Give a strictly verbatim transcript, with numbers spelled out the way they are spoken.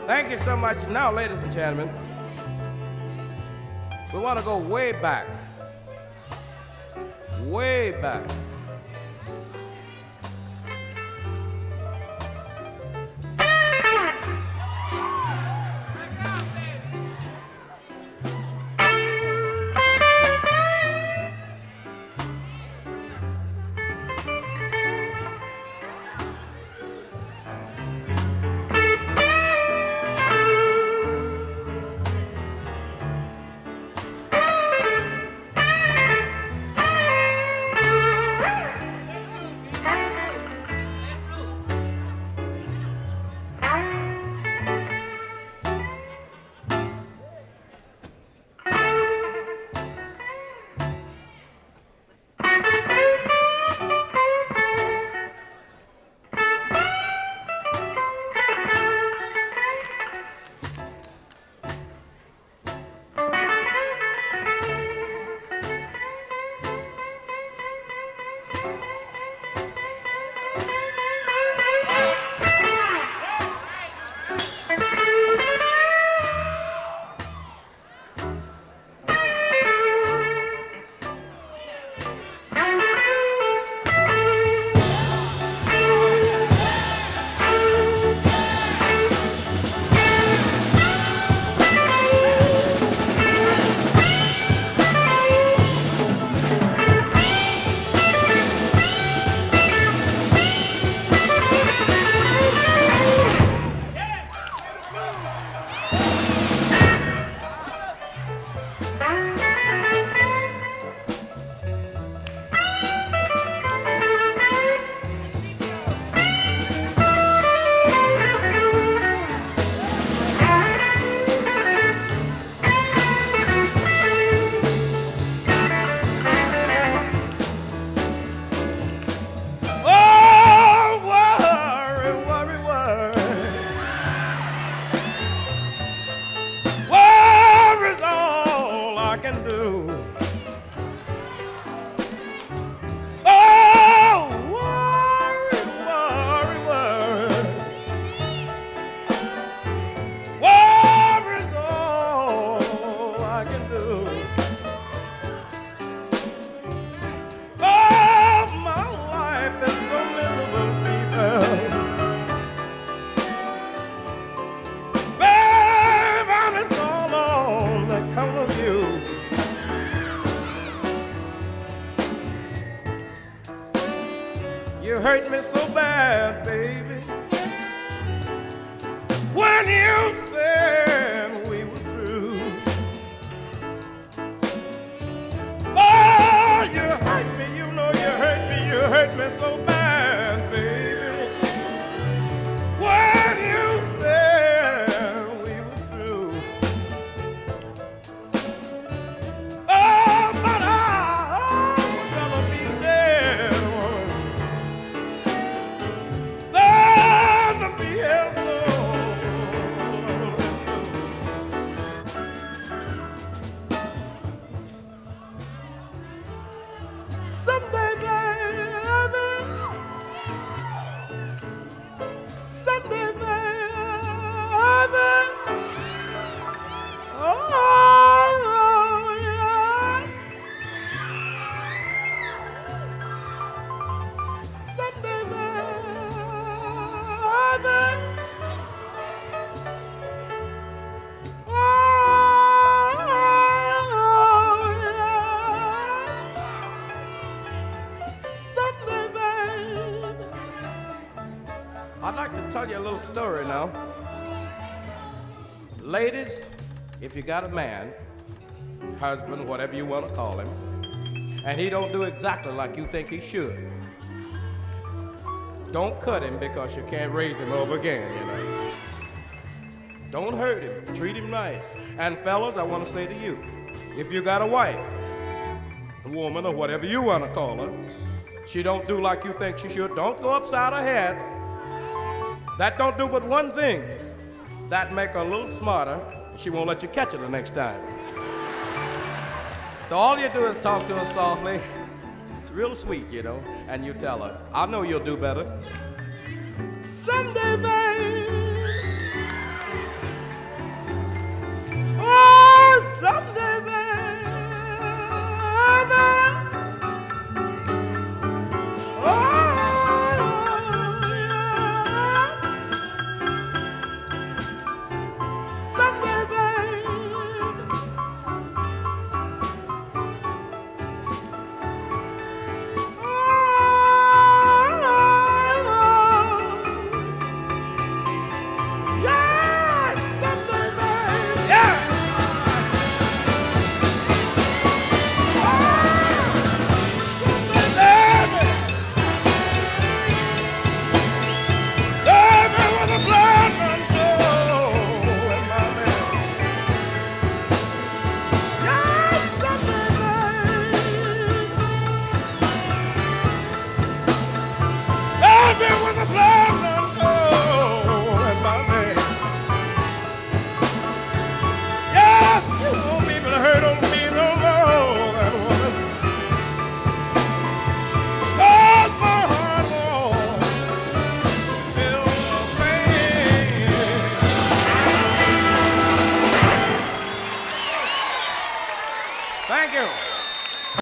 Thank you so much. Now, ladies and gentlemen, we want to go way back. Way back. You hurt me so bad, baby, when you said we were through. Oh, you hurt me, you know you hurt me, you hurt me so bad, baby, when you said we were through. Oh, but I'd rather be dead than to be here so. Someday, baby, someday, baby, oh, yes, someday, baby, oh, yes. Someday, baby. I'd like to tell you a little story now. Ladies, if you got a man, husband, whatever you want to call him, and he don't do exactly like you think he should, don't cut him because you can't raise him over again, you know. Don't hurt him. Treat him nice. And fellas, I want to say to you, if you got a wife, a woman, or whatever you want to call her, she don't do like you think she should, don't go upside her head. That don't do but one thing. That make her a little smarter. She won't let you catch her the next time. So all you do is talk to her softly. It's real sweet, you know, and you tell her, I know you'll do better. Someday, babe. hurt 'em.